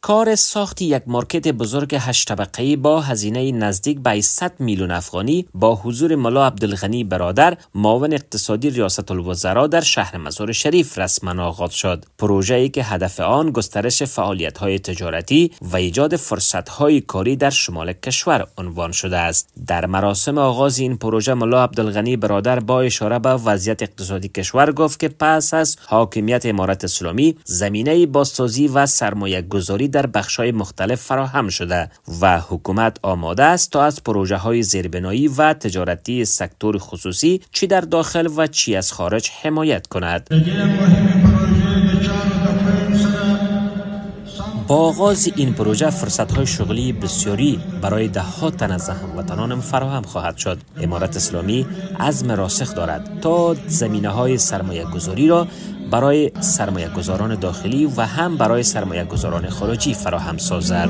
کار ساخت یک مارکت بزرگ 8 طبقه‌ای با هزینه نزدیک به 100 میلیون افغانی با حضور ملا عبدالغنی برادر معاون اقتصادی ریاست الوزراء در شهر مزار شریف رسما آغاز شد. پروژه‌ای که هدف آن گسترش فعالیت‌های تجارتی و ایجاد فرصت‌های کاری در شمال کشور عنوان شده است. در مراسم آغاز این پروژه ملا عبدالغنی برادر با اشاره به وضعیت اقتصادی کشور گفت که پس از حاکمیت امارت اسلامی زمینه بازسازی و سرمایه‌گذاری در بخش‌های مختلف فراهم شده و حکومت آماده است تا از پروژه‌های زیربنایی و تجارتی سکتور خصوصی چی در داخل و چی از خارج حمایت کند. با آغاز این پروژه فرصت‌های شغلی بسیاری برای ده‌ها تن از هموطنان فراهم خواهد شد. امارت اسلامی عزم راسخ دارد تا زمینه‌های سرمایه‌گذاری را برای سرمایه‌گذاران داخلی و هم برای سرمایه‌گذاران خارجی فراهم سازد.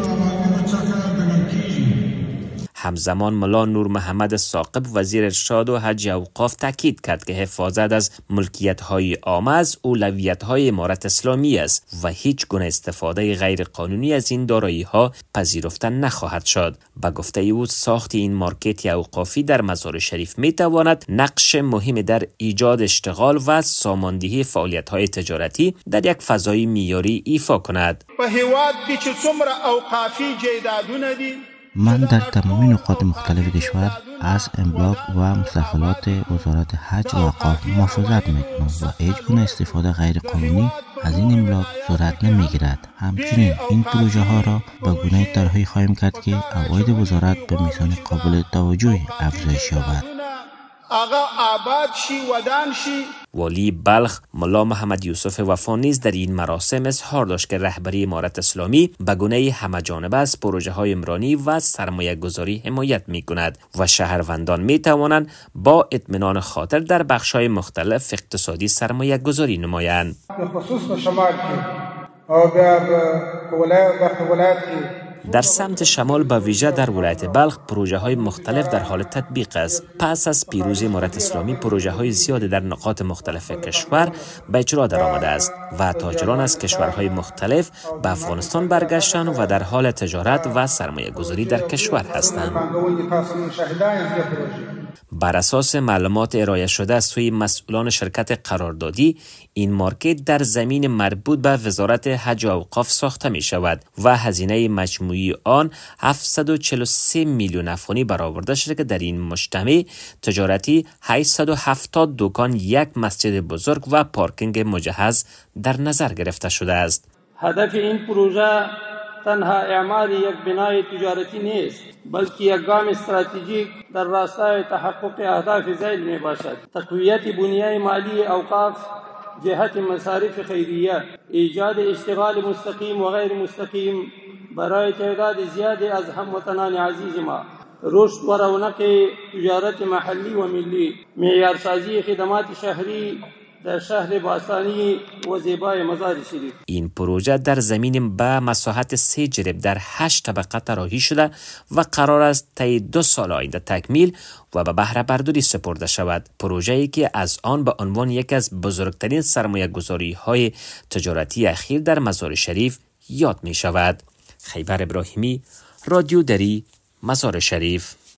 همزمان ملا نور محمد ثاقب وزیر ارشاد و حج اوقاف تاکید کرد که حفاظت از ملکیت‌های عامه از اولویت‌های امارت اسلامی است و هیچ گونه استفاده غیر قانونی از این دارایی‌ها پذیرفته نخواهد شد. به گفته او ساخت این مارکت اوقافی در مزار شریف می‌تواند نقش مهمی در ایجاد اشتغال و ساماندهی فعالیت‌های تجارتی در یک فضای معیاری ایفا کند. په هیواد کې چې څومره اوقافي جایدادونه دي من در تمامی نقاط مختلف کشور از املاک و مستحقات وزارت حج و اوقاف محافظت میکنم و هیچ گونه استفاده غیر قانونی از این املاک صورت نمیگیرد. همچنین این پروژه ها را به گونه طرحی خواهیم کرد که عواید وزارت به میزان قابل توجهی افزایش یابد. والی بلخ ملا محمد یوسف وفا نیز در این مراسم اظهار داشت که رهبری امارت اسلامی به گونه همه‌جانبه از پروژه‌های عمرانی و سرمایه‌گذاری حمایت می‌کند و شهروندان می‌توانند با اطمینان خاطر در بخش‌های مختلف اقتصادی سرمایه‌گذاری نمایند. به خصوص شمال او ولایت در سمت شمال به ویژه در ولایت بلخ پروژه‌های مختلف در حال تطبیق است. پس از پیروزی امارت اسلامی پروژه‌های زیادی در نقاط مختلف کشور به اجرا درآمده است و تاجران از کشورهای مختلف به افغانستان برگشتند و در حال تجارت و سرمایه‌گذاری در کشور هستند. بر اساس معلومات ارائه شده از سوی مسئولان شرکت قراردادی این مارکت در زمین مربوط به وزارت حج و اوقاف ساخته می شود و هزینه مجموعی آن 743 میلیون افغانی برآورده شده که در این مجتمع تجارتی 870 دکان، یک مسجد بزرگ و پارکینگ مجهز در نظر گرفته شده است. هدف این پروژه تنها اعمال یک بنای تجارتی نیست بلکه یک گام استراتژیک در راستای تحقق اهداف ذیل می باشد. تقویت بنیه مالی اوقاف جهت مصارف خیریه، ایجاد اشتغال مستقیم و غیر مستقیم برای تعداد زیادی از هموطنان عزیز ما، رشد و رونق تجارت محلی و ملی، معیارسازی خدمات شهری در شهر باستانی و زیبای مزار شریف. این پروژه در زمین به مساحت 3 جریب در 8 طبقه طراحی شده و قرار است طی 2 سال آینده تکمیل و به بهره برداری سپرده شود. پروژه‌ای که از آن به عنوان یکی از بزرگترین سرمایه‌گذاری‌های تجارتی اخیر در مزار شریف یاد می شود. خیبر ابراهیمی، رادیو دری، مزار شریف.